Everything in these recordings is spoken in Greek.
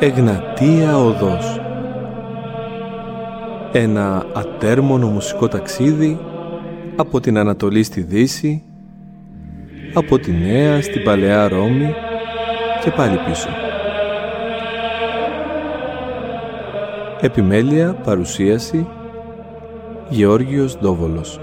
Εγνατία Οδός. Ένα ατέρμονο μουσικό ταξίδι από την Ανατολή στη Δύση, από τη Νέα στην Παλαιά Ρώμη και πάλι πίσω. Επιμέλεια, παρουσίαση, Γεώργιος Ντόβολος.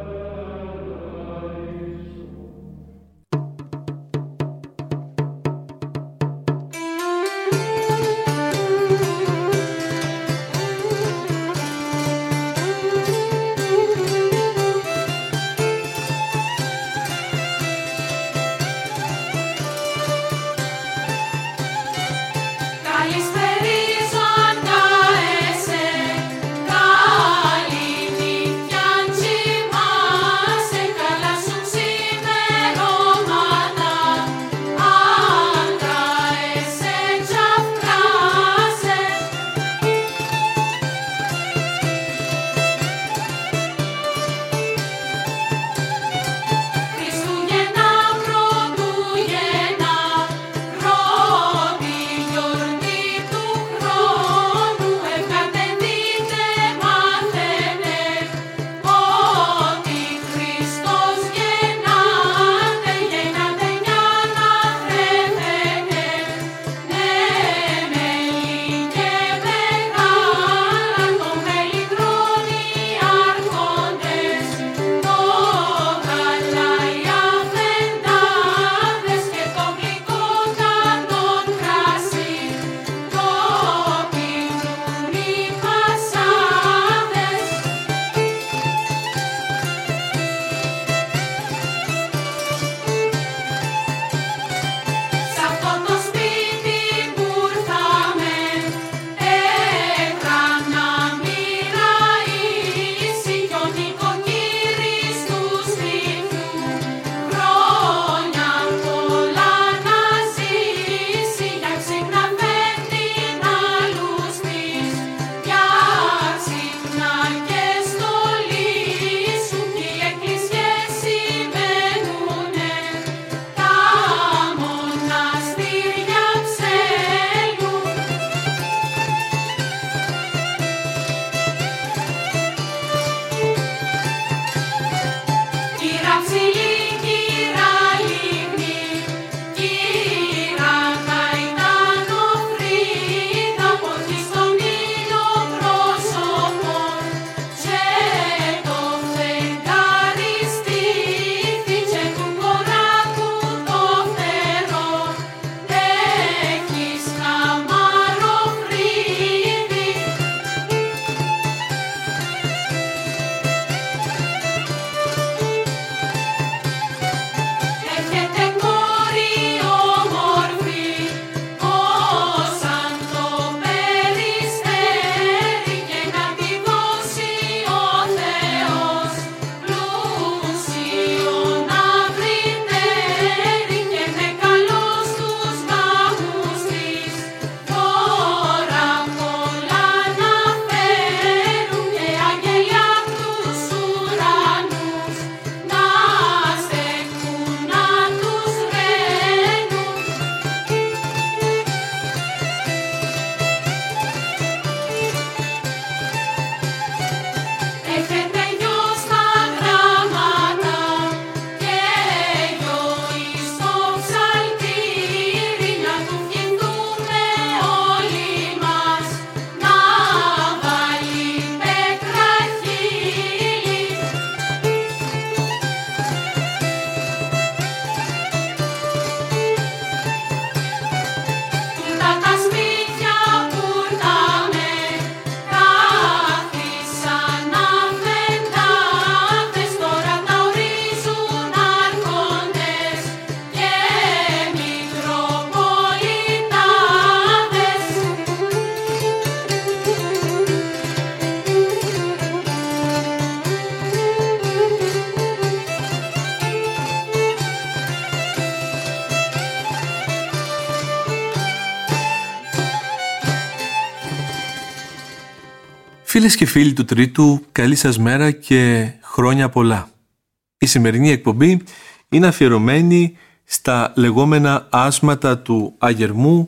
Φίλες και φίλοι του Τρίτου, καλή σας μέρα και χρόνια πολλά. Η σημερινή εκπομπή είναι αφιερωμένη στα λεγόμενα άσματα του αγερμού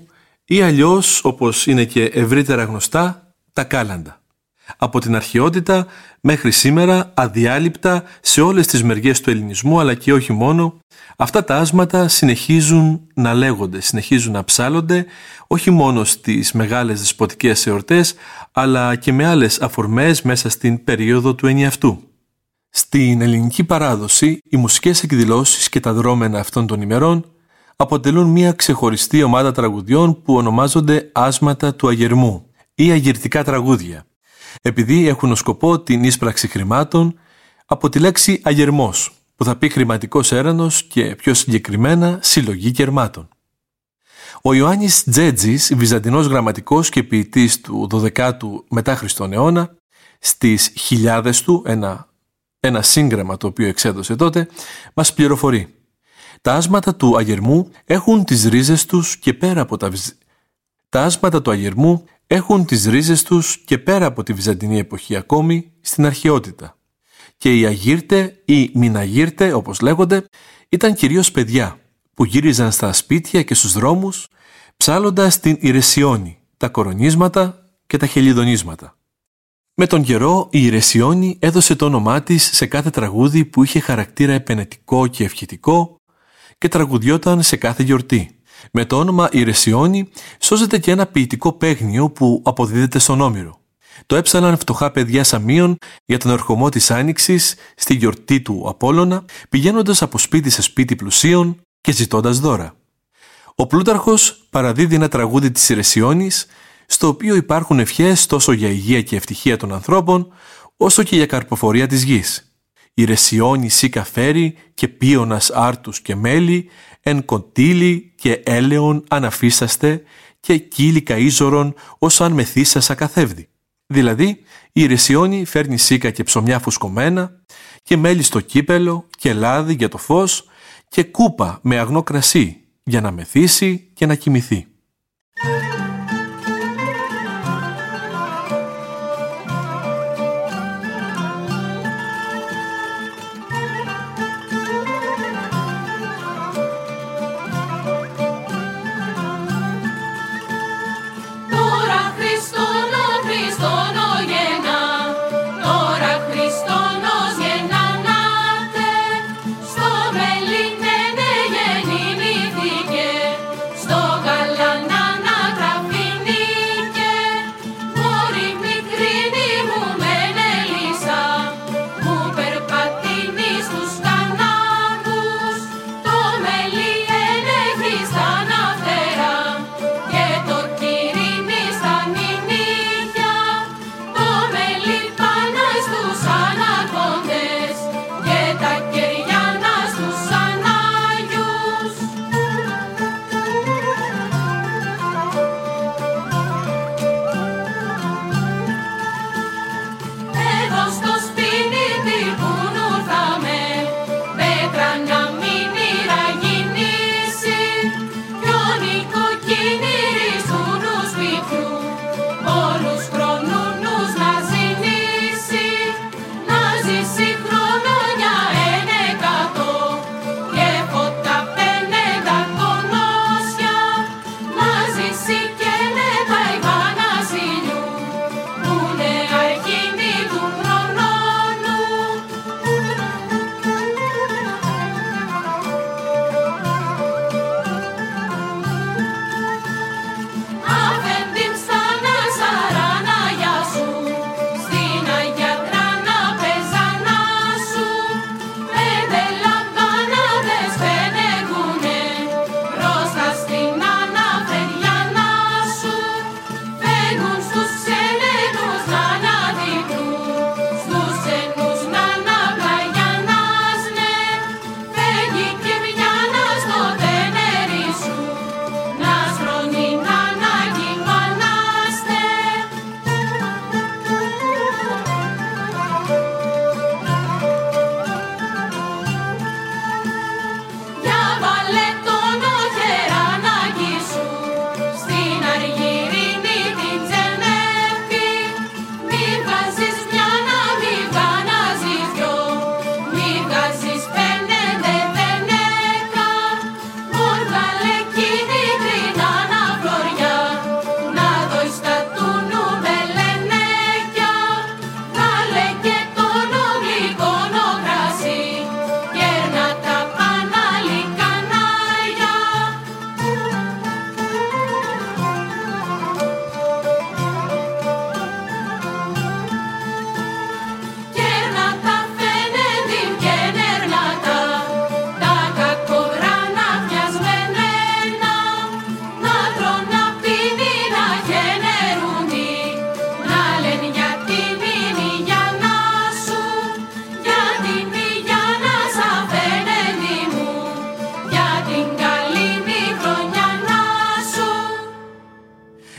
ή αλλιώς, όπως είναι και ευρύτερα γνωστά, τα κάλαντα. Από την αρχαιότητα μέχρι σήμερα, αδιάλειπτα σε όλες τις μεριές του ελληνισμού, αλλά και όχι μόνο, αυτά τα άσματα συνεχίζουν να λέγονται, συνεχίζουν να ψάλλονται, όχι μόνο στις μεγάλες δεσποτικές εορτές, αλλά και με άλλες αφορμές μέσα στην περίοδο του ενιαυτού. Στην ελληνική παράδοση, οι μουσικές εκδηλώσεις και τα δρώμενα αυτών των ημερών αποτελούν μια ξεχωριστή ομάδα τραγουδιών που ονομάζονται άσματα του αγερμού ή αγυρτικά τραγούδια, επειδή έχουν ως σκοπό την ίσπραξη χρημάτων από τη λέξη αγερμός, που θα πει χρηματικός έρανος και πιο συγκεκριμένα συλλογή κερμάτων. Ο Ιωάννης Τζέτζης, βυζαντινός γραμματικός και ποιητής του 12ου μετά Χριστόν αιώνα, στις χιλιάδες του, ένα σύγγραμμα το οποίο εξέδωσε τότε, μας πληροφορεί. Τα άσματα του αγερμού έχουν τις ρίζες τους και πέρα από τη βυζαντινή εποχή ακόμη στην αρχαιότητα. Και οι αγύρτε ή μηναγύρτε, όπως λέγονται, ήταν κυρίως παιδιά που γύριζαν στα σπίτια και στους δρόμους ψάλλοντας την Ιρεσιόνη, τα κορονίσματα και τα χελιδονίσματα. Με τον καιρό η Ιρεσιόνη έδωσε το όνομά της σε κάθε τραγούδι που είχε χαρακτήρα επενετικό και ευχητικό και τραγουδιόταν σε κάθε γιορτή. Με το όνομα Ιρεσιόνη σώζεται και ένα ποιητικό παίγνιο που αποδίδεται στον Όμηρο. Το έψαλαν φτωχά παιδιά Σαμίων για τον ερχομό της Άνοιξης στη γιορτή του Απόλλωνα, πηγαίνοντας από σπίτι σε σπίτι πλουσίων και ζητώντας δώρα. Ο Πλούταρχος παραδίδει ένα τραγούδι της Ιρεσιόνης, στο οποίο υπάρχουν ευχές τόσο για υγεία και ευτυχία των ανθρώπων, όσο και για καρποφορία της γης. Ιρεσιόνη σίκα φέρει και πίωνας άρτους και μέλι, εν κοντήλι και έλεον αναφίσαστε και κύλικα ίζωρον ως αν μεθύσασα καθεύδι. Δηλαδή, η Ιρεσιόνη φέρνει σίκα και ψωμιά φουσκωμένα και μέλι στο κύπελο και λάδι για το φως και κούπα με αγνό κρασί για να μεθύσει και να κοιμηθεί. Καλά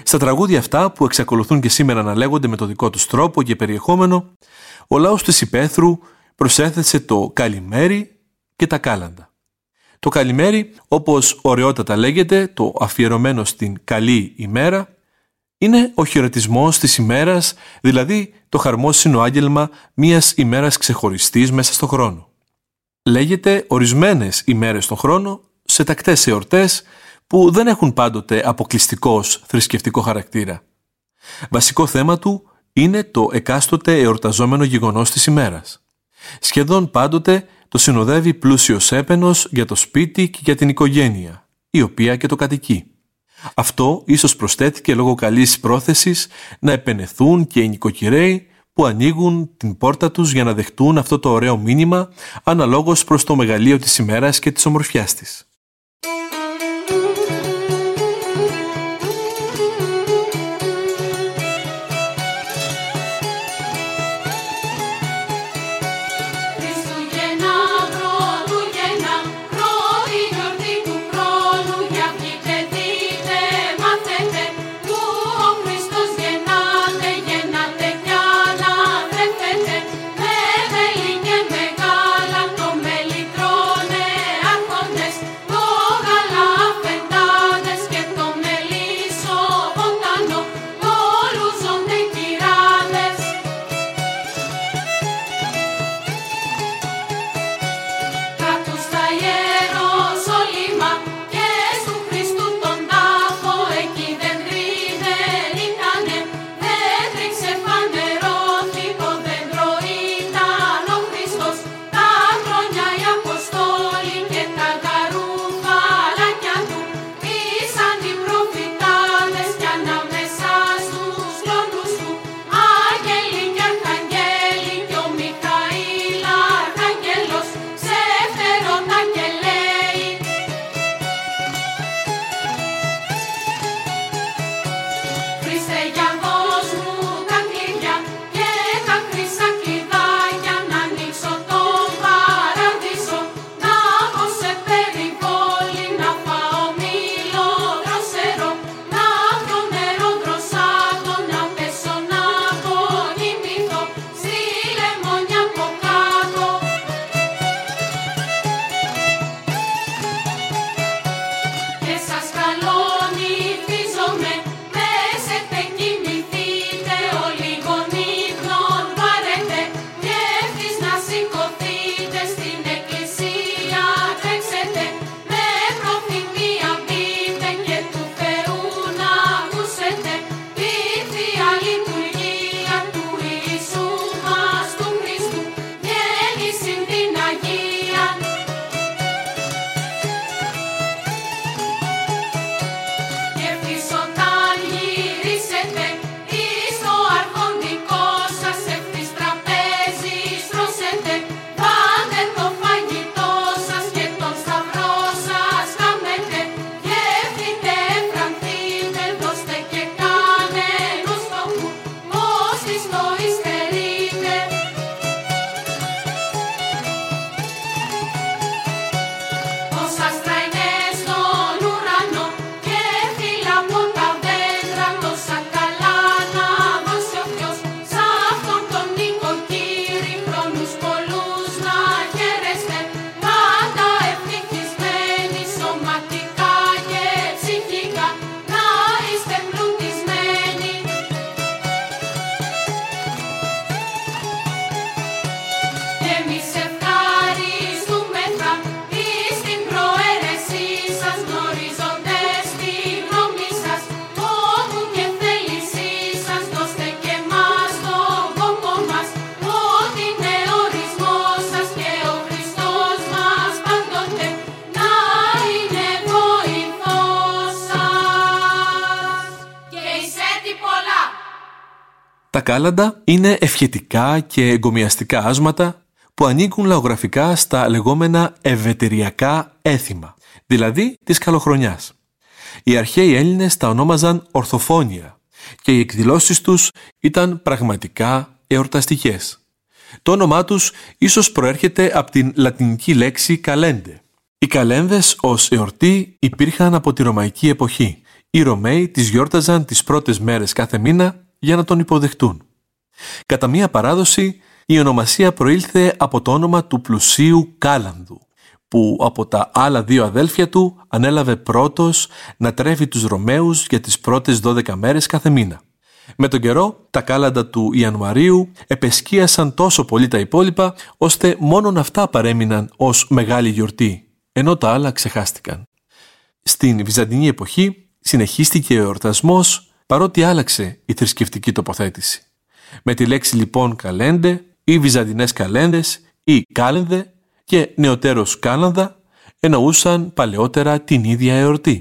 Στα τραγούδια αυτά, που εξακολουθούν και σήμερα να λέγονται με το δικό τους τρόπο και περιεχόμενο, ο λαός της Υπαίθρου προσέθεσε το καλημέρι και τα κάλαντα. Το καλημέρι, όπως ωραιότατα λέγεται, το αφιερωμένο στην καλή ημέρα, είναι ο χαιρετισμός της ημέρας, δηλαδή το χαρμόσυνο άγγελμα μιας ημέρας ξεχωριστής μέσα στον χρόνο. Λέγεται ορισμένες ημέρες στον χρόνο σε τακτές εορτές που δεν έχουν πάντοτε αποκλειστικώς θρησκευτικό χαρακτήρα. Βασικό θέμα του είναι το εκάστοτε εορταζόμενο γεγονός της ημέρας. Σχεδόν πάντοτε το συνοδεύει πλούσιος έπαινος για το σπίτι και για την οικογένεια, η οποία και το κατοικεί. Αυτό ίσως προσθέθηκε λόγω καλής πρόθεσης να επενεθούν και οι νοικοκυρέοι που ανοίγουν την πόρτα τους για να δεχτούν αυτό το ωραίο μήνυμα αναλόγως προς το μεγαλείο της ημέρας και της ομορφιάς της. Τα κάλαντα είναι ευχετικά και εγκομιαστικά άσματα που ανήκουν λαογραφικά στα λεγόμενα ευετεριακά έθιμα, δηλαδή της καλοχρονιάς. Οι αρχαίοι Έλληνες τα ονόμαζαν ορθοφόνια και οι εκδηλώσεις τους ήταν πραγματικά εορταστικές. Το όνομά τους ίσως προέρχεται από την λατινική λέξη καλέντε. Οι καλένδες ως εορτή υπήρχαν από τη ρωμαϊκή εποχή. Οι Ρωμαίοι τις γιόρταζαν τις πρώτες μέρες κάθε μήνα για να τον υποδεχτούν. Κατά μία παράδοση, η ονομασία προήλθε από το όνομα του πλουσίου Κάλανδου, που από τα άλλα δύο αδέλφια του ανέλαβε πρώτος να τρέφει τους Ρωμαίους για τις πρώτες 12 μέρες κάθε μήνα. Με τον καιρό, τα κάλαντα του Ιανουαρίου επεσκίασαν τόσο πολύ τα υπόλοιπα, ώστε μόνον αυτά παρέμειναν ως μεγάλη γιορτή, ενώ τα άλλα ξεχάστηκαν. Στην Βυζαντινή εποχή συνεχίστηκε ο εορτασμός, παρότι άλλαξε η θρησκευτική τοποθέτηση. Με τη λέξη λοιπόν καλέντε ή βυζαντινές καλένδες ή κάλενδε και νεωτέρως κάλανδα εννοούσαν παλαιότερα την ίδια εορτή.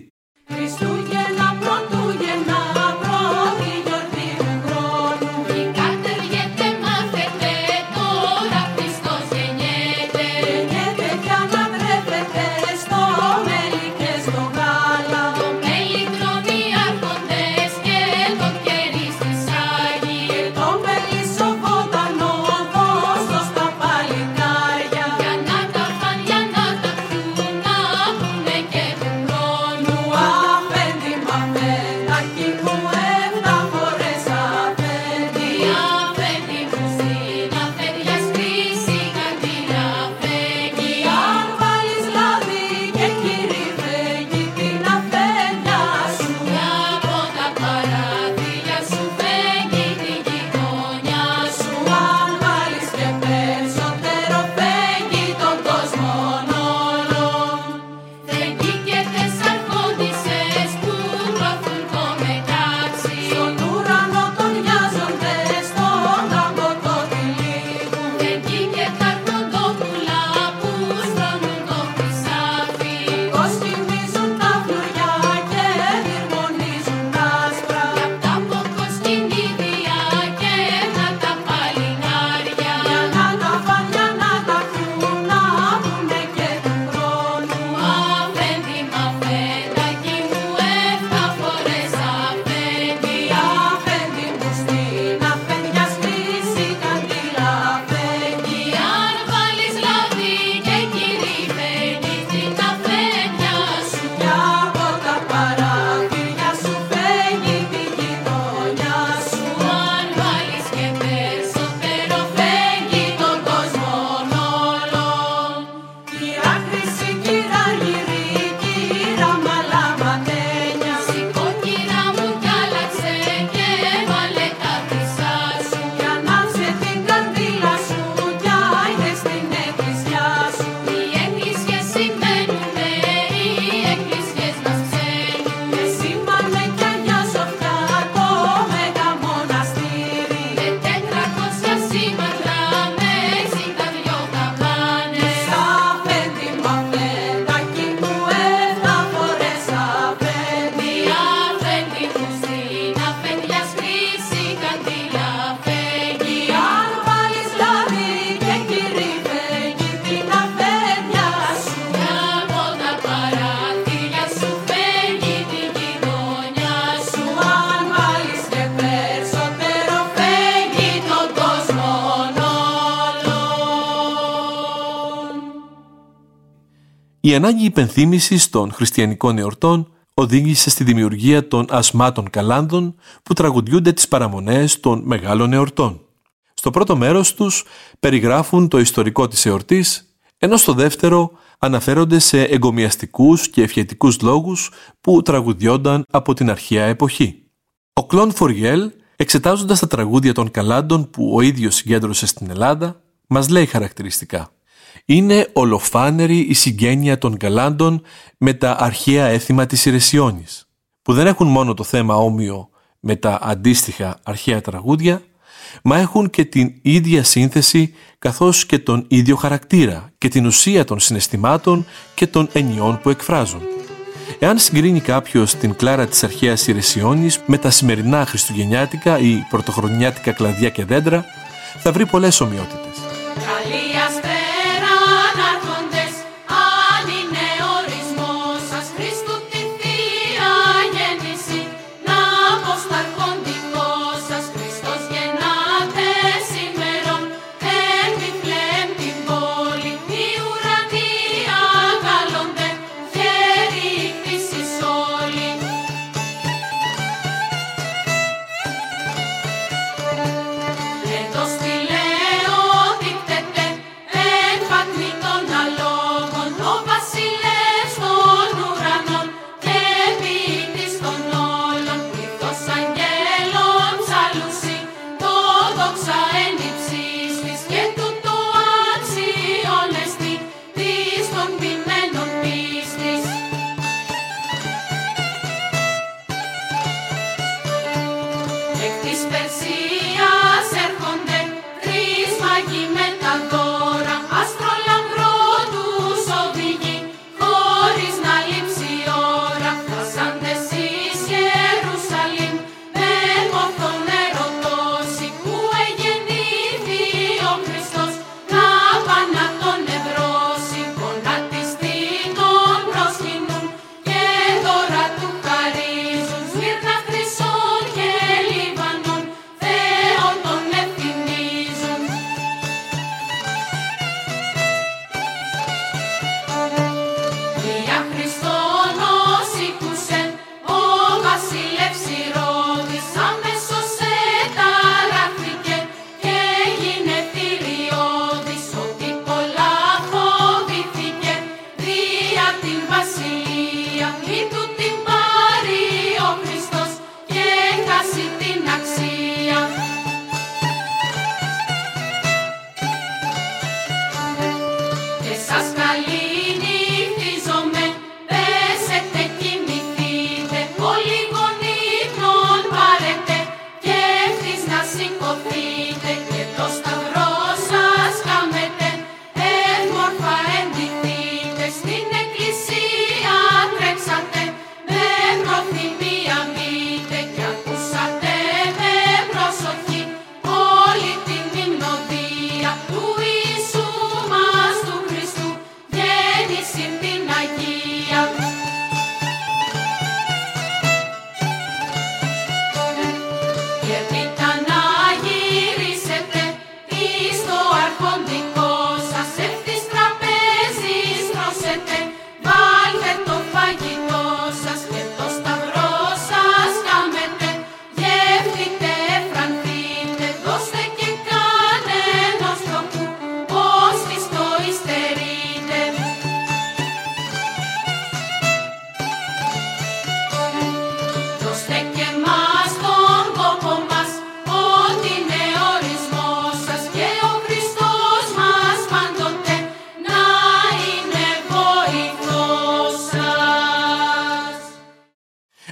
Η ανάγκη υπενθύμησης των χριστιανικών εορτών οδήγησε στη δημιουργία των ασμάτων καλάνδων που τραγουδιούνται τις παραμονές των μεγάλων εορτών. Στο πρώτο μέρος τους περιγράφουν το ιστορικό της εορτής, ενώ στο δεύτερο αναφέρονται σε εγκομιαστικούς και ευχετικούς λόγους που τραγουδιόνταν από την αρχαία εποχή. Ο Κλον Φοριέλ, εξετάζοντας τα τραγούδια των καλάντων που ο ίδιος συγκέντρωσε στην Ελλάδα, μας λέει χαρακτηριστικά: «Είναι ολοφάνερη η συγγένεια των καλάντων με τα αρχαία έθιμα της Ιρεσιόνης, που δεν έχουν μόνο το θέμα όμοιο με τα αντίστοιχα αρχαία τραγούδια, μα έχουν και την ίδια σύνθεση καθώς και τον ίδιο χαρακτήρα και την ουσία των συναισθημάτων και των ενιών που εκφράζουν. Εάν συγκρίνει κάποιος την κλάρα της αρχαίας Ιρεσιόνης με τα σημερινά χριστουγεννιάτικα ή πρωτοχρονιάτικα κλαδιά και δέντρα, θα βρει πολλές ομοιότητες.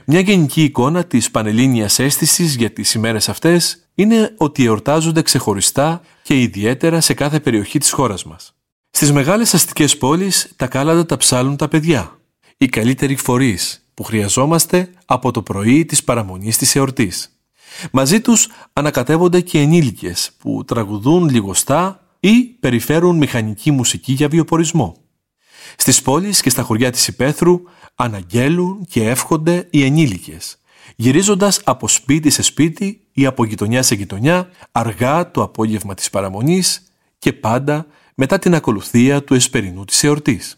Μια γενική εικόνα της πανελλήνιας αίσθησης για τις ημέρες αυτές είναι ότι εορτάζονται ξεχωριστά και ιδιαίτερα σε κάθε περιοχή της χώρας μας. Στις μεγάλες αστικές πόλεις τα κάλαντα τα ψάλουν τα παιδιά, οι καλύτεροι φορείς που χρειαζόμαστε από το πρωί της παραμονής της εορτής. Μαζί τους ανακατεύονται και ενήλικες που τραγουδούν λιγοστά ή περιφέρουν μηχανική μουσική για βιοπορισμό. Στις πόλεις και στα χωριά της υπαίθρου αναγγέλουν και εύχονται οι ενήλικες, γυρίζοντας από σπίτι σε σπίτι ή από γειτονιά σε γειτονιά αργά το απόγευμα της παραμονής και πάντα μετά την ακολουθία του εσπερινού της εορτής.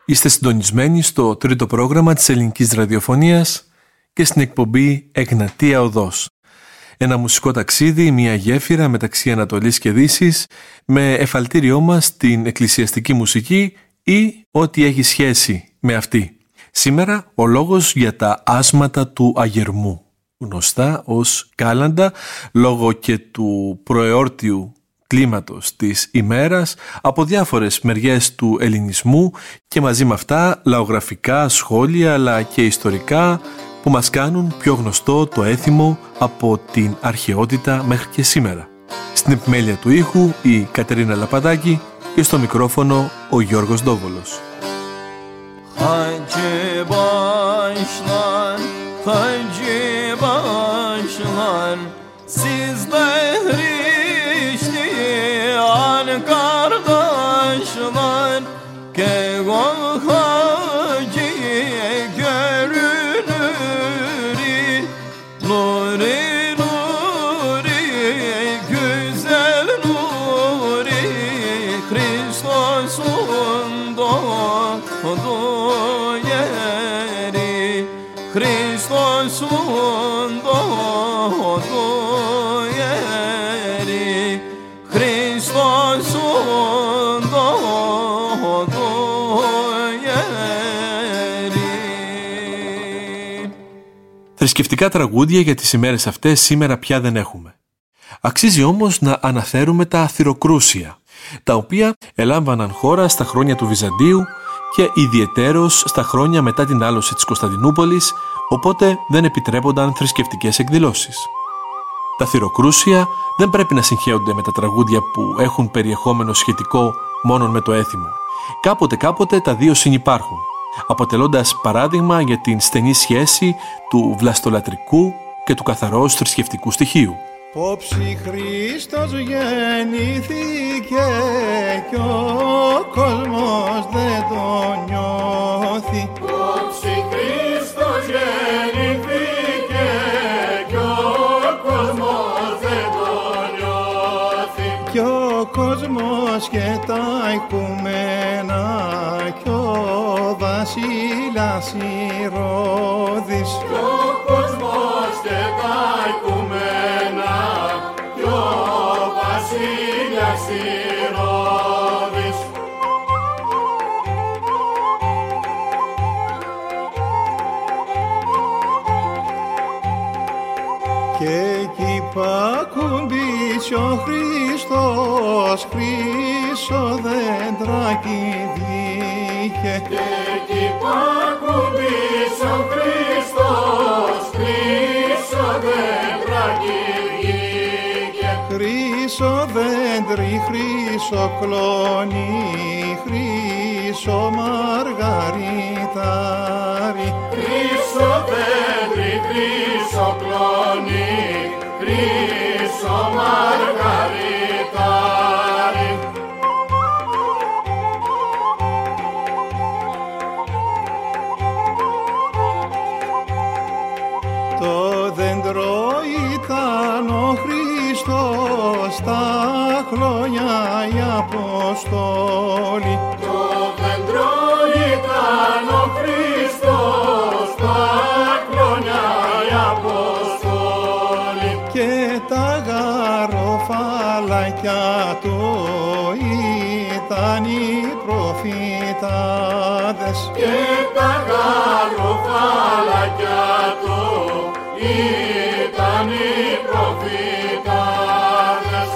Είστε συντονισμένοι στο τρίτο πρόγραμμα της ελληνικής ραδιοφωνίας και στην εκπομπή Εγνατία Οδός. Ένα μουσικό ταξίδι, μια γέφυρα μεταξύ Ανατολής και Δύσης, με εφαλτήριό μας την εκκλησιαστική μουσική ή ό,τι έχει σχέση με αυτή. Σήμερα ο λόγος για τα άσματα του αγερμού, γνωστά ως κάλαντα, λόγω και του προεόρτιου κλίματος της ημέρας από διάφορες μεριές του ελληνισμού και μαζί με αυτά λαογραφικά σχόλια αλλά και ιστορικά που μας κάνουν πιο γνωστό το έθιμο από την αρχαιότητα μέχρι και σήμερα. Στην επιμέλεια του ήχου η Κατερίνα Λαπαδάκη και στο μικρόφωνο ο Γιώργος Ντόβολος. Kardeşler ke hacı görünür nuri nuri güzel nuri Christosun doğduğu yeri Christosun doğduğu yeri Χριστόσον δόντο γέρι. Θρησκευτικά τραγούδια για τις ημέρες αυτές σήμερα πια δεν έχουμε. Αξίζει όμως να αναφέρουμε τα θυροκρούσια, τα οποία ελάμβαναν χώρα στα χρόνια του Βυζαντίου και ιδιαιτέρως στα χρόνια μετά την άλωση της Κωνσταντινούπολης, οπότε δεν επιτρέπονταν θρησκευτικές εκδηλώσεις. Τα θυροκρούσια δεν πρέπει να συγχέονται με τα τραγούδια που έχουν περιεχόμενο σχετικό μόνον με το έθιμο. Κάποτε τα δύο συνυπάρχουν, αποτελώντας παράδειγμα για την στενή σχέση του βλαστολατρικού και του καθαρός θρησκευτικού στοιχείου. Όψη Χριστός γεννήθηκε κι ο κόσμος δεν το νιώθει. Όψη Χριστός γεννήθηκε κι ο κόσμος δεν το νιώθει. Κι ο κόσμος και τα οικουμένα κι ο βασίλας Ηρώδης. Κι ο κόσμος και τα οικουμένα κι ο βασίλας Ηρώδης. Και εκεί πακουμπήσει ο Χριστός χρυσό δέντρακι βγήκε. Και εκεί πακουμπήσει ο Χριστός χρυσό δέντρακι βγήκε. Χρυσό δέντρι, χρυσό κλόνι, χρυσό μαργαριτάρι. Χρυσό δέντρι, χρυσό κλόνι, χρυσό μαργαριτάρι. Το δέντρο ήταν ο Χριστός, τα χρόνια οι Αποστόλοι. Το δέντρο ήταν ο Χριστός, τα χρόνια οι Αποστόλοι. Και τα γαροφαλάκια του ήταν οι προφητάδες. Και τα γαροφαλάκια του ήταν οι προφητάδες.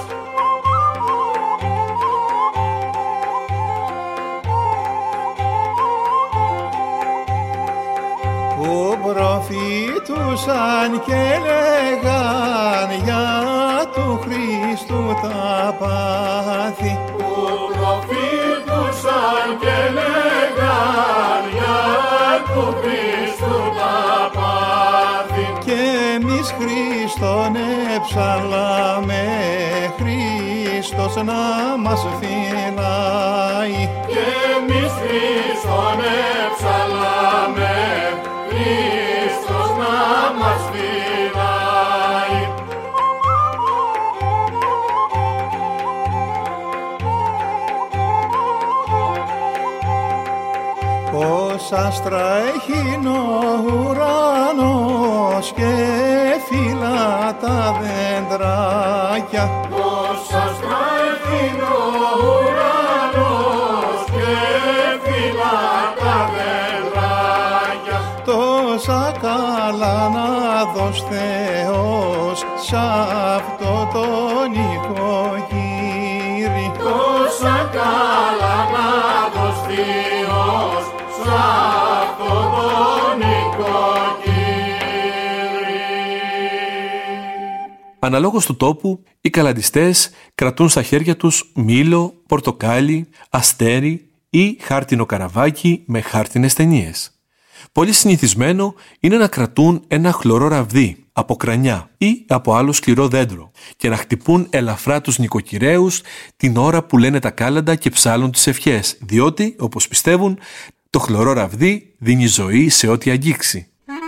Που προφήτουσαν και λέγαν για του Χριστού τα πάθη. Που προφήτουσαν και λέγαν για του Χριστού τα πάθη. Και εμείς Χριστόν εψαλάμε, Χριστός να μας φυλάει. Και εμείς Χριστόν εψαλάμε, Χριστός να μας φυλάει. Πως άστρα έχει ο ουρανός και φύλλα τα δέντρακια. Πως άστρα έχει ο ουρανός και φύλλα τα δέντρακια. Τόσα καλά να δώσει Θεός σ' αυτό τον οικογύρι. Τόσα καλά να δώσει Θεός σ' αυτό τον οικογύρι. Αναλόγως του τόπου, οι καλαντιστές κρατούν στα χέρια τους μήλο, πορτοκάλι, αστέρι ή χάρτινο καραβάκι με χάρτινες ταινίες. Πολύ συνηθισμένο είναι να κρατούν ένα χλωρό ραβδί από κρανιά ή από άλλο σκληρό δέντρο και να χτυπούν ελαφρά τους νοικοκυρέους την ώρα που λένε τα κάλαντα και ψάλλουν τις ευχές, διότι, όπως πιστεύουν, το χλωρό ραβδί δίνει ζωή σε ό,τι αγγίξει.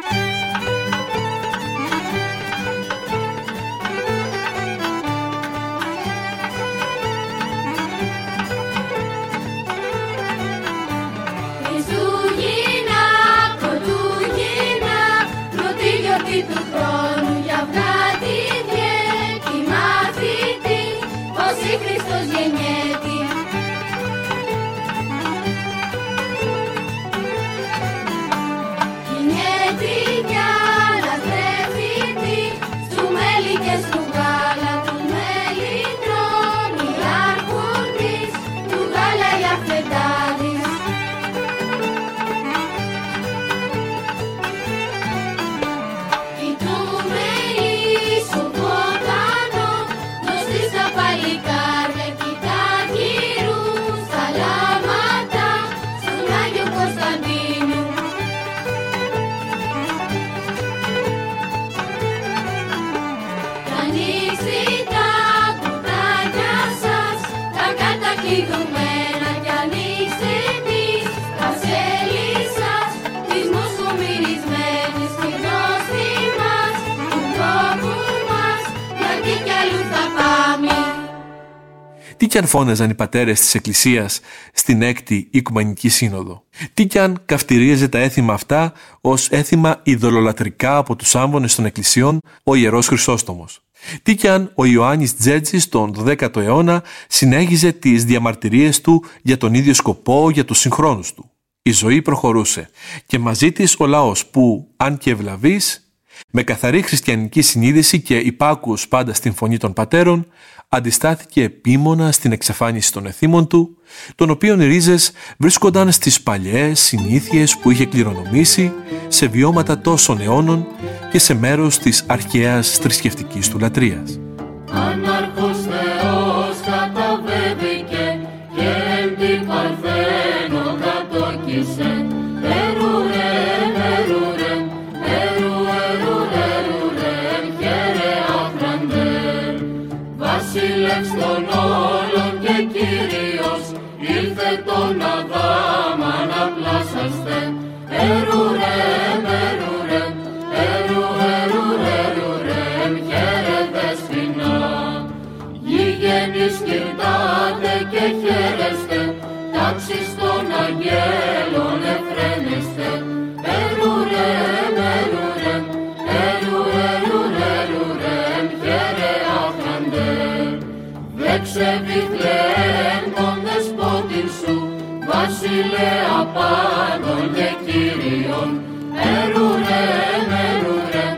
Τι κι αν φώναζαν οι πατέρες της Εκκλησίας στην 6η Οικουμενική Σύνοδο. Τι κι αν καυτηρίαζε τα έθιμα αυτά ως έθιμα ειδωλολατρικά από τους άμβονες των εκκλησιών ο Ιερός Χρυσόστομος. Τι κι αν ο Ιωάννης Τζέτζης τον 12ο αιώνα συνέχιζε τις διαμαρτυρίες του για τον ίδιο σκοπό για τους συγχρόνους του. Η ζωή προχωρούσε και μαζί της ο λαός που, αν και ευλαβής, με καθαρή χριστιανική συνείδηση και υπάκους πάντα στην φωνή των πατέρων, αντιστάθηκε επίμονα στην εξαφάνιση των εθήμων του, των οποίων οι ρίζες βρίσκονταν στις παλιές συνήθειες που είχε κληρονομήσει, σε βιώματα τόσων αιώνων και σε μέρος της αρχαίας θρησκευτικής του λατρείας. Ανάρχος Θεός καταβέβηκε και εν την Παρθένο κατόκισε. Ερουρέμ, ερουρέμ, ερουρέμ, χαίρε άχραντε. Βασίλευς των όλων και Κύριος, ήλθε τον Αδάμ αναπλάσαστε. Ερουρέμ, ερουρέμ, ερουρέμ, χαίρε δεσποινά. Γηγενείς κυρτάτε και χαίρεστε, τάξεις των αγγέλων εφραίνεστε. Ερουρέμ, ερουρέμ, ερουρέμ, χαίρε άχραντε. Δέξε Βιθλεέμ τον δεσπότην σου, Βασιλέ απάντων και Κύριων. Ερουρέμ, ερουρέμ,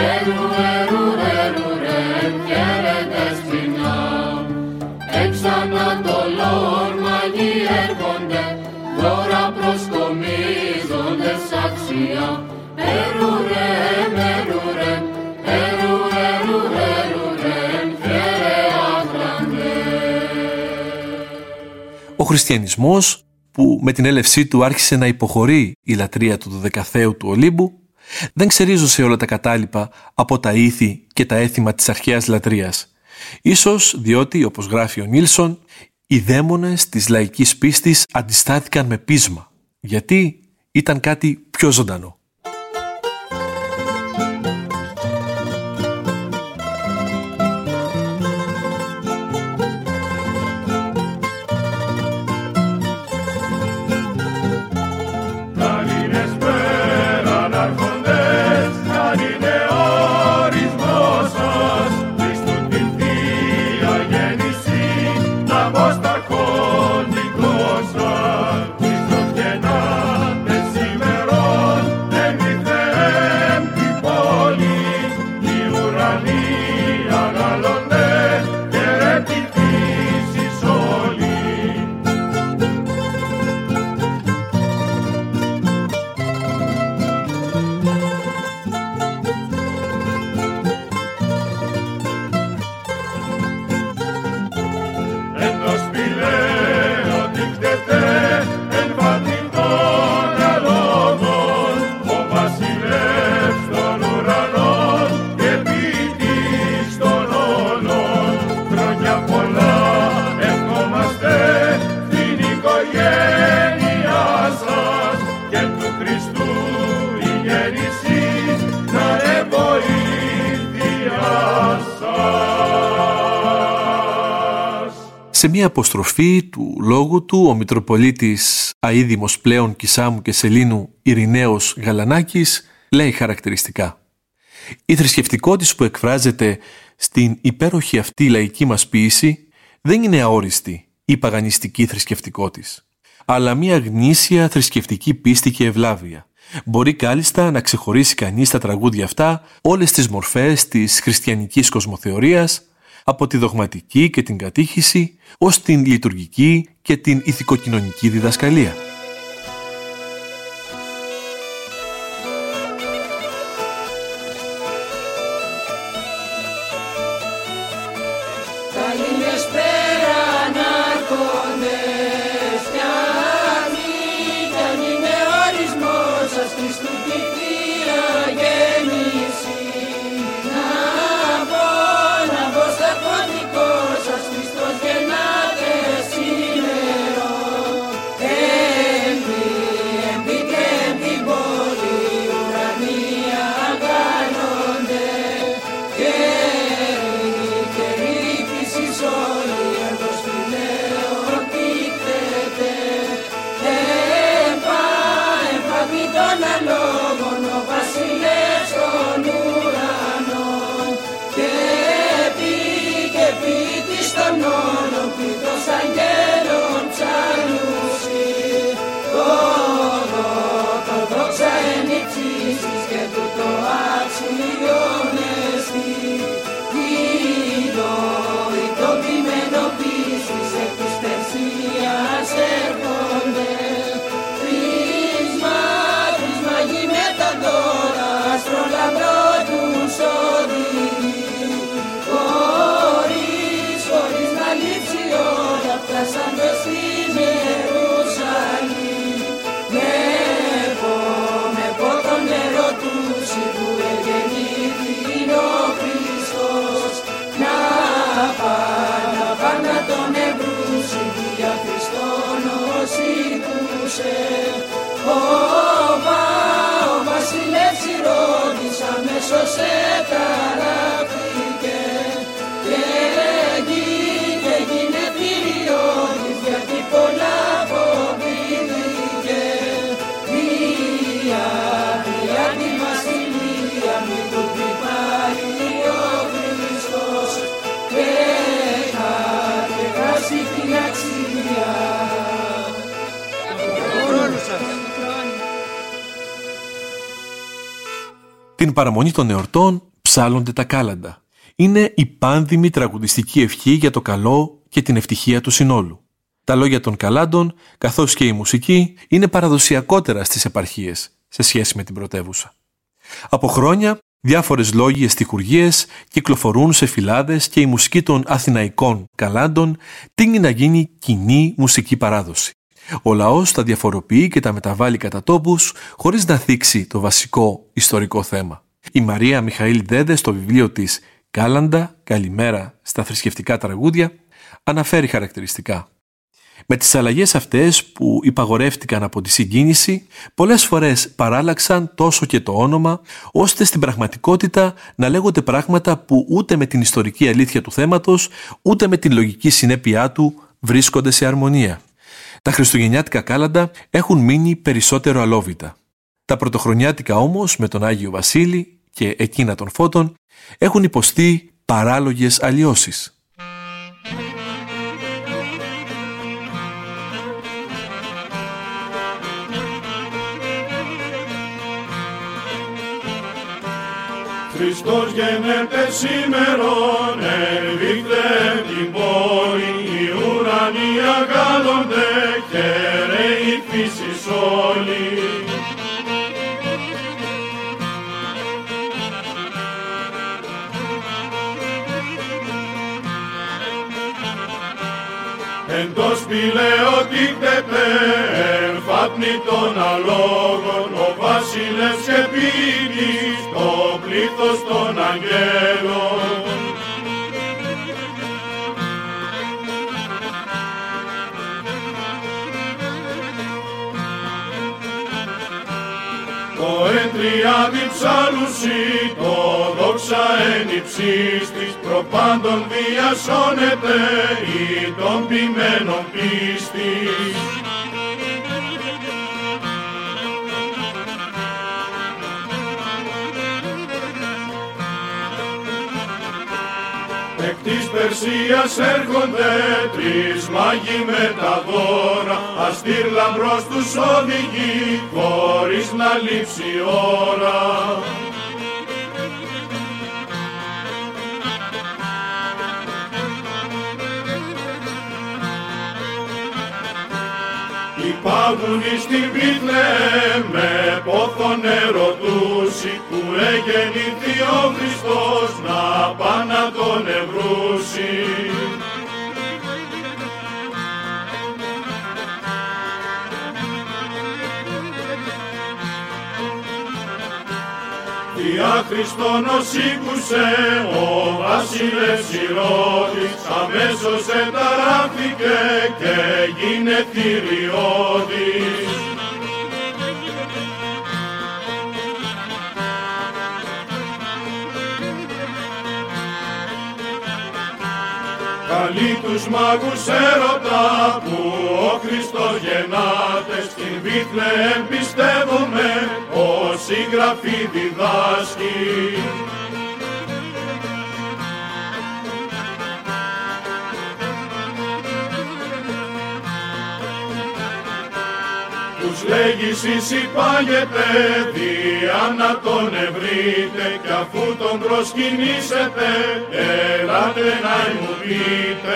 ερουρέμ, χαίρε δεσποινά. Εξ Ανατολών μαγεί έρχονται, δώρα προσκομίζονται σ' αξία. Ερουρέμ, ερουρέμ, ερουρέμ, χαίρε άχραντε. Ο χριστιανισμός, που με την έλευσή του άρχισε να υποχωρεί η λατρεία του Δωδεκαθαίου του Ολύμπου, δεν ξερίζωσε όλα τα κατάλοιπα από τα ήθη και τα έθιμα της αρχαίας λατρείας. Ίσως διότι, όπως γράφει ο Νίλσον, οι δαίμονες της λαϊκής πίστης αντιστάθηκαν με πείσμα, γιατί ήταν κάτι πιο ζωντανό. και του Χριστού η γέρησης να βοήθεια σας. Σε μια αποστροφή του λόγου του, ο Μητροπολίτης Αΐδημος πλέον Κισάμου και Σελήνου Ειρηναίος Γαλανάκης λέει χαρακτηριστικά: η θρησκευτικότης που εκφράζεται στην υπέροχη αυτή λαϊκή μας ποίηση δεν είναι αόριστη ή παγανιστική θρησκευτικότης, αλλά μια γνήσια θρησκευτική πίστη και ευλάβεια. Μπορεί κάλλιστα να ξεχωρίσει κανείς στα τραγούδια αυτά όλες τις μορφές της χριστιανικής κοσμοθεωρίας, από τη δογματική και την κατήχηση ως την λειτουργική και την ηθικοκοινωνική διδασκαλία. Την παραμονή των εορτών ψάλλονται τα κάλαντα. Είναι η πάνδημη τραγουδιστική ευχή για το καλό και την ευτυχία του συνόλου. Τα λόγια των καλάντων, καθώς και η μουσική, είναι παραδοσιακότερα στις επαρχίες σε σχέση με την πρωτεύουσα. Από χρόνια, διάφορες λόγιες στιχουργίες κυκλοφορούν σε φυλάδες και η μουσική των αθηναϊκών καλάντων τείνει να γίνει κοινή μουσική παράδοση. Ο λαός τα διαφοροποιεί και τα μεταβάλλει κατά τόπους, χωρίς να θίξει το βασικό ιστορικό θέμα. Η Μαρία Μιχαήλ Δέδε στο βιβλίο της «Κάλαντα, καλημέρα στα θρησκευτικά τραγούδια» αναφέρει χαρακτηριστικά: με τις αλλαγές αυτές που υπαγορεύτηκαν από τη συγκίνηση, πολλές φορές παράλλαξαν τόσο και το όνομα, ώστε στην πραγματικότητα να λέγονται πράγματα που ούτε με την ιστορική αλήθεια του θέματος, ούτε με την λογική συνέπειά του βρίσκονται σε αρμονία. Τα χριστουγεννιάτικα κάλαντα έχουν μείνει περισσότερο αλόβητα. Τα πρωτοχρονιάτικα όμως, με τον Άγιο Βασίλη και εκείνα των φώτων, έχουν υποστεί παράλογες αλλοιώσεις. Χριστός γεννέται σήμερον, ερβήχτε την πόλη, οι ουρανοί αγάλλονται και ρέει η φύσης όλη. Εν το σπηλαίο τίκτεται, εν φάπνη των αλόγων, ο βασιλεύς και ποιητής, το πλήθος των αγγέλων. το εντριάδι ψάλουσι, το δόξα εν υψίστης, προπάντων διασώνεται ή των ποιμένων πίστης. Εκ της Περσίας έρχονται τρεις μάγοι με τα δώρα, αστήρ λαμπρός τους οδηγεί, χωρίς να λείψει ώρα. Υπάγουν εις την Βήθλεεμ με πόθον ερωτούσι, που εγεννήθη ο Χριστός να πά να τον ευρούσει. Δια Χριστόνος ήκουσε ο βασιλεύς Ηρώδης, αμέσως εταράχθηκε και γίνε θηριώδης. Καλεί τους μάγους έρωτα που ο Χριστός γεννάται, στην Βήθλεεμ πιστεύουμε ως η Γραφή διδάσκει. Τους λέγεις εις υπάγεται, δια να τον ευρείτε, κι αφού τον προσκυνήσετε, έλατε να μου πείτε.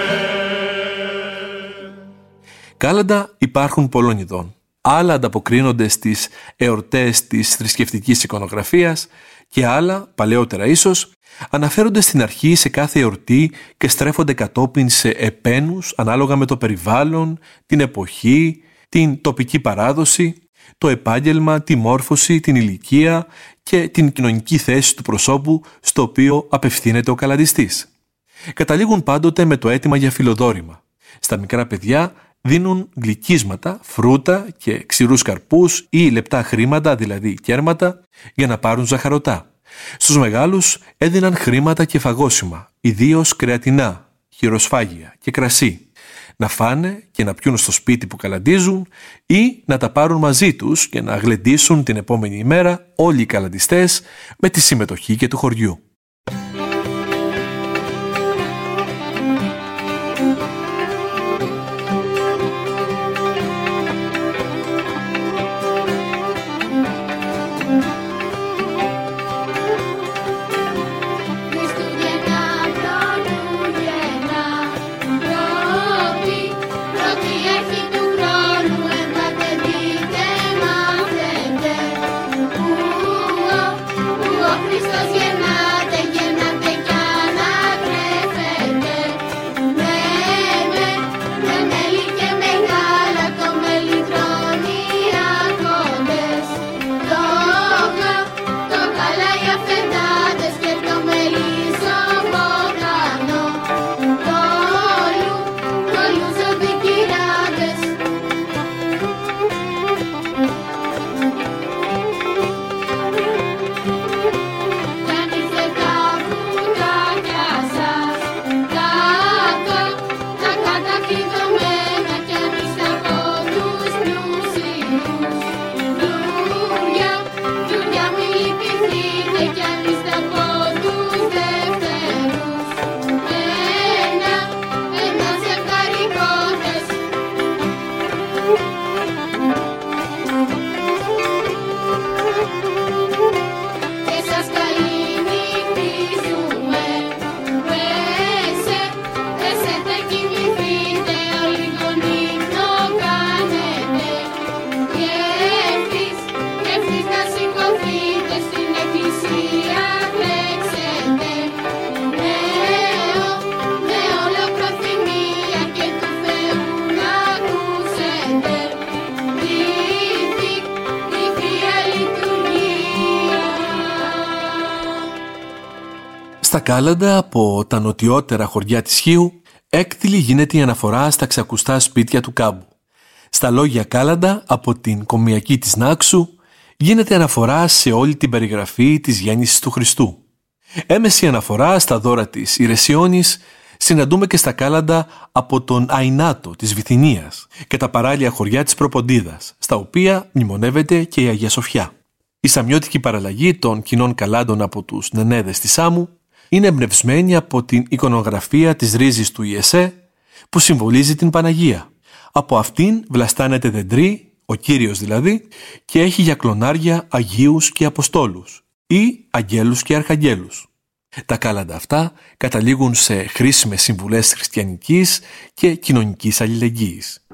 Κάλαντα υπάρχουν πολλών ειδών. Άλλα ανταποκρίνονται στις εορτές της θρησκευτικής εικονογραφίας και άλλα, παλαιότερα ίσως, αναφέρονται στην αρχή σε κάθε εορτή και στρέφονται κατόπιν σε επένους ανάλογα με το περιβάλλον, την εποχή, την τοπική παράδοση, το επάγγελμα, τη μόρφωση, την ηλικία και την κοινωνική θέση του προσώπου στο οποίο απευθύνεται ο καλαντιστής. Καταλήγουν πάντοτε με το αίτημα για φιλοδόρημα. Στα μικρά παιδιά δίνουν γλυκίσματα, φρούτα και ξηρούς καρπούς ή λεπτά χρήματα, δηλαδή κέρματα, για να πάρουν ζαχαρωτά. Στους μεγάλους έδιναν χρήματα και φαγόσιμα, ιδίως κρεατινά, χειροσφάγια και κρασί, να φάνε και να πιούν στο σπίτι που καλαντίζουν ή να τα πάρουν μαζί τους και να γλεντήσουν την επόμενη ημέρα όλοι οι καλαντιστές με τη συμμετοχή και του χωριού. Στα Κάλαντα, από τα νοτιότερα χωριά της Χίου, έκτιλη γίνεται η αναφορά στα ξακουστά σπίτια του κάμπου. Στα λόγια Κάλαντα, από την κομιακή της Νάξου, γίνεται αναφορά σε όλη την περιγραφή της γέννησης του Χριστού. Έμεση αναφορά στα δώρα της Ιρεσιόνης συναντούμε και στα κάλαντα από τον Αϊνάτο της Βυθινίας και τα παράλια χωριά της Προποντίδας, στα οποία μνημονεύεται και η Αγία Σοφιά. Η σαμιώτικη παραλλαγή των κοινών καλάντων από τους νενέδες της Σάμου είναι εμπνευσμένη από την εικονογραφία της ρίζης του Ιεσέ που συμβολίζει την Παναγία. Από αυτήν βλαστάνεται δεντρή, ο Κύριος δηλαδή, και έχει για κλονάρια Αγίους και Αποστόλους ή Αγγέλους και Αρχαγγέλους. Τα κάλαντα αυτά καταλήγουν σε χρήσιμες συμβουλές χριστιανικής και κοινωνικής αλληλεγγύης.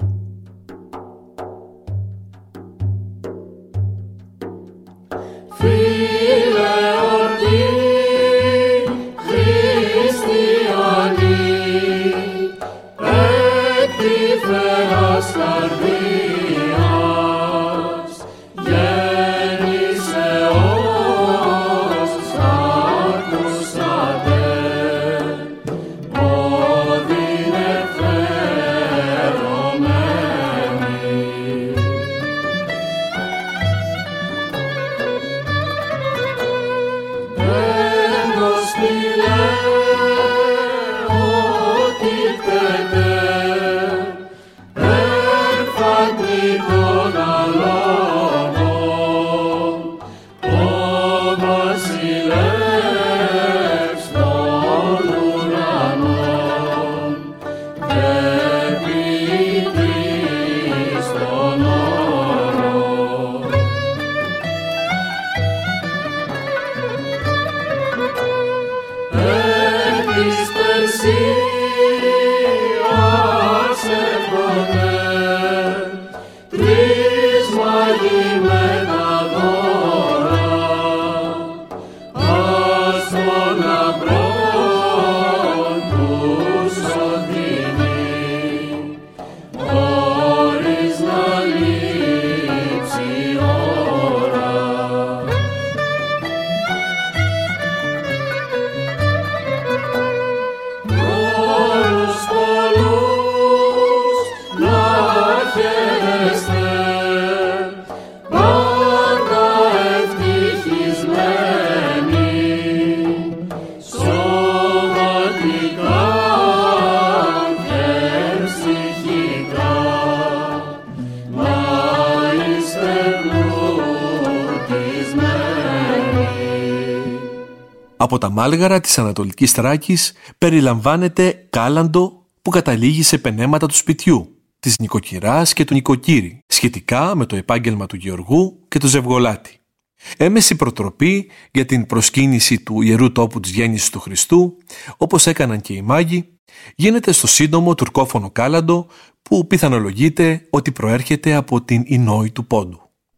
Από τα μάλγαρα της Ανατολικής Θράκης περιλαμβάνεται κάλαντο που καταλήγει σε πενέματα του σπιτιού, της νοικοκυράς και του νοικοκύρη, σχετικά με το επάγγελμα του Γεωργού και του Ζευγολάτη. Έμεση προτροπή για την προσκύνηση του Ιερού Τόπου της Γέννησης του Χριστού, όπως έκαναν και οι μάγοι, γίνεται στο σύντομο τουρκόφωνο κάλαντο που πιθανολογείται ότι προέρχεται από την Ινόη του Πόντου.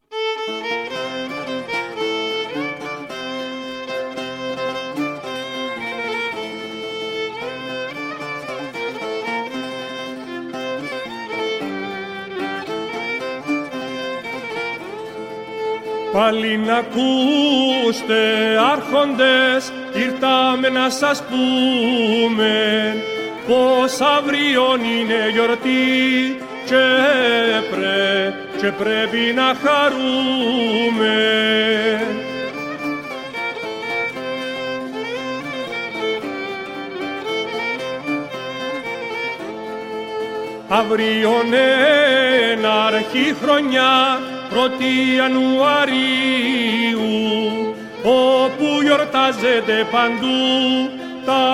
Πάλι να ακούστε άρχοντες, ήρθαμε να σας πούμε πως αύριον είναι γιορτή και πρέπει να χαρούμε. Αύριον ένα αρχή χρονιά 1η Ιανουαρίου, όπου γιορτάζεται παντού τα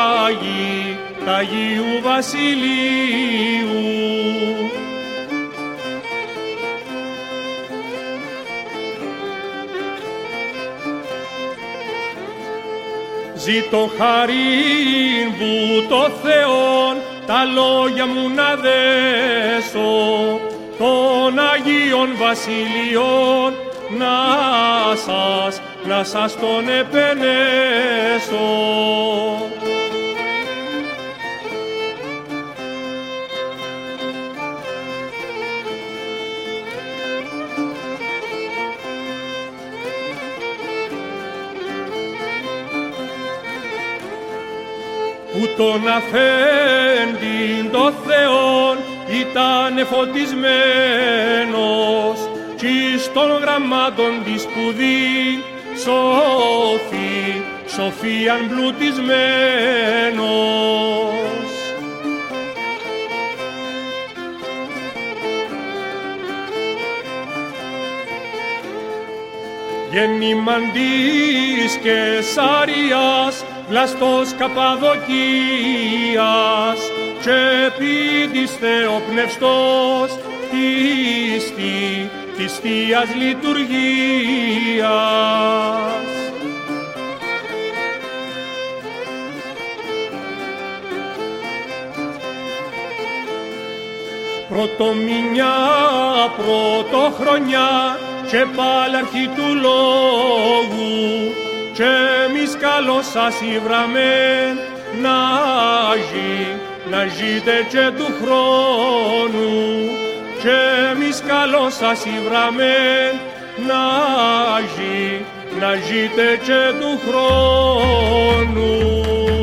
Αγίου Βασιλείου. Ζήτω χαρήν που το Θεόν τα λόγια μου να δέσω, των Αγίων Βασιλείων να σας τον επενέσω. Που τον αφέντην το Θεόν ήταν φωτισμένος κι εις των γραμμάτων τη σπουδή, σοφή, σοφίαν πλουτισμένος. Γεννήμαν της Κεσαρίας, βλαστός Καπαδοκίας, και ποιητής θεοπνευστός της Θείας Λειτουργίας. Πρωτομηνιά, πρωτοχρονιά και πάλαρχη του λόγου, και εμείς καλώς σας υβραμεν να ζείτε και του χρόνου, και εμείς καλώς σας υβραμεν να ζείτε και του χρόνου.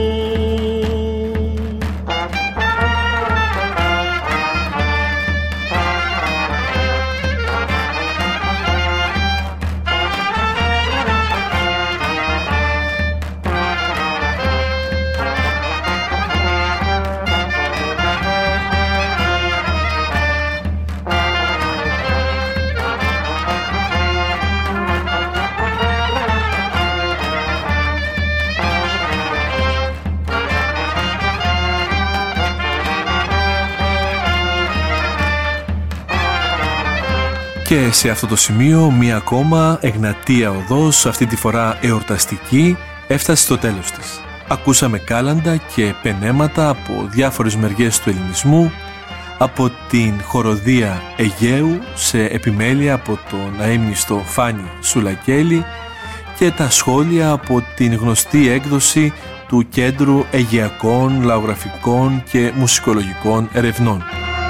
Και σε αυτό το σημείο μία ακόμα Εγνατία οδός, αυτή τη φορά εορταστική, έφτασε στο τέλος της. Ακούσαμε κάλαντα και πενέματα από διάφορες μεριές του ελληνισμού, από την χοροδία Αιγαίου σε επιμέλεια από τον αείμνηστο Φάνη Σουλακέλη και τα σχόλια από την γνωστή έκδοση του Κέντρου Αιγαιακών, Λαογραφικών και Μουσικολογικών Ερευνών.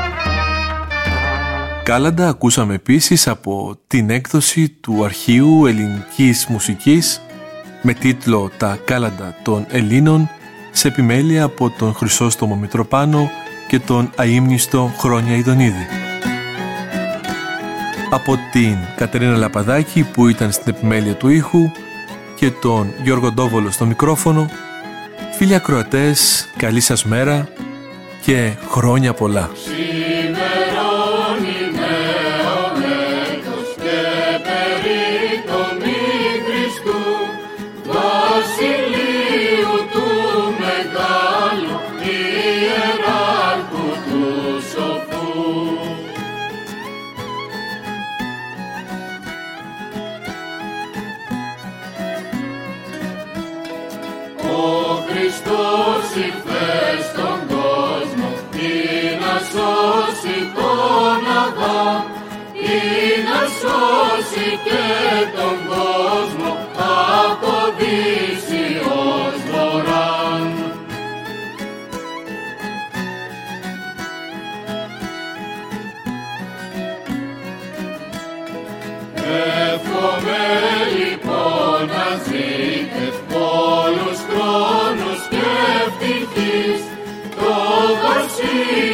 Κάλαντα ακούσαμε επίσης από την έκδοση του Αρχείου Ελληνικής Μουσικής με τίτλο «Τα Κάλαντα των Ελλήνων» σε επιμέλεια από τον Χρυσόστομο Μητροπάνο και τον αείμνηστο Χρόνια Ιδονίδη. Από την Κατερίνα Λαπαδάκη που ήταν στην επιμέλεια του ήχου και τον Γιώργο Ντόβολο στο μικρόφωνο, φίλοι ακροατές, καλή σας μέρα και χρόνια πολλά. Χριστός ήρθε στον κόσμο ή να σώσει τον Αδάμ ή να σώσει και τον κόσμο από δύση ως βορράν. Εύχομαι λοιπόν να ζείτε όλους χρόνους και ευτυχής το βασίλειο